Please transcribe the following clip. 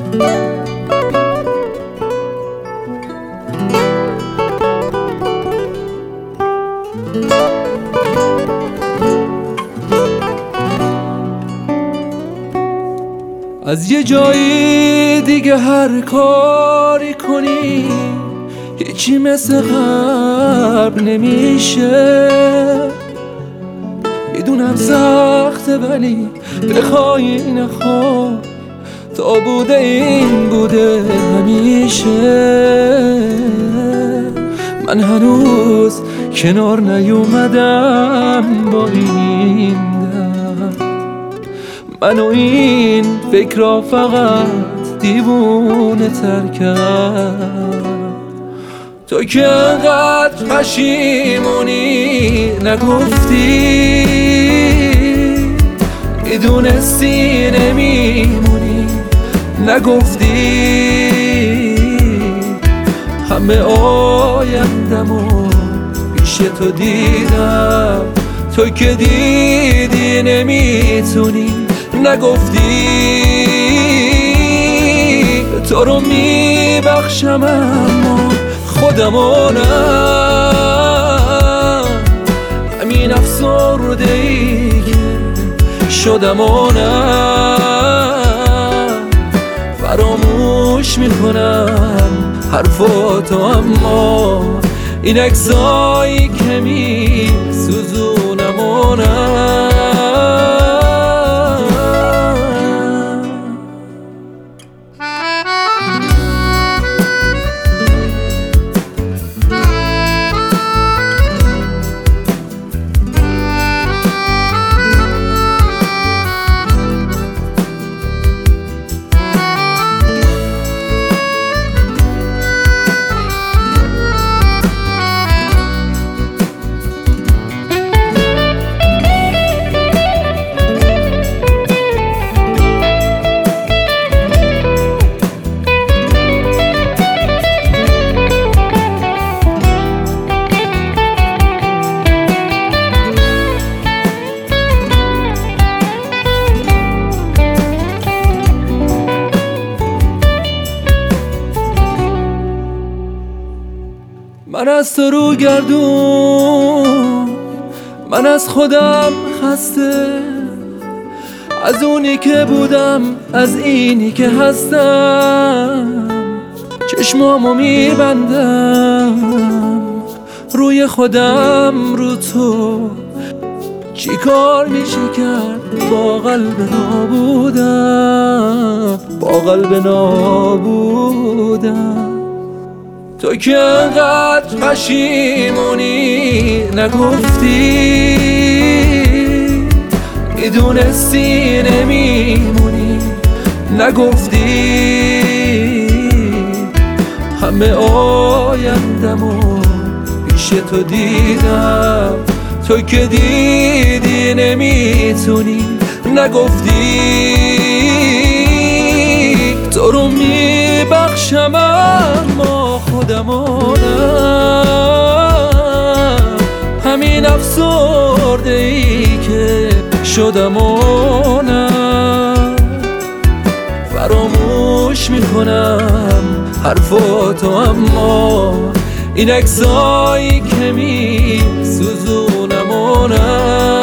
از یه جایی دیگه هر کاری کنی هیچی مثل قبل نمیشه. میدونم سخته ولی بخوای نخوای تا بوده این بوده همیشه. من هنوز کنار نیومدم با این درد، منو این فکر فقط دیوونه تر کرد. تو که انقدر پشیمونی نگفتی، میدونستی نمیمونی نگفتی. همه آیندمو پیش تو دیدم، تو که دیدی نمیتونی نگفتی. تو رو میبخشم اما خودمو نه، همین افسرده‌ای که شدم و نه. فراموش میکنم حرفاتو اما این عکسایی که میسوزونم و نه. من از تو رو گردون، من از خودم خسته، از اونی که بودم، از اینی که هستم. چشمامو میبندم روی خودم، رو تو چی کار میشه کرد با قلب نابودم، با قلب نابودم. تو که انقدر پشیمونی نگفتی، میدونستی نمیمونی نگفتی. همه آیندمو پیش تو دیدم، تو که دیدی نمیتونی نگفتی. تو رو میبخشم اما خودمو نه، همین افسرده‌ای که شدم و نه. فراموش میکنم حرفاتو اما این عکسایی که میسوزونم و نه.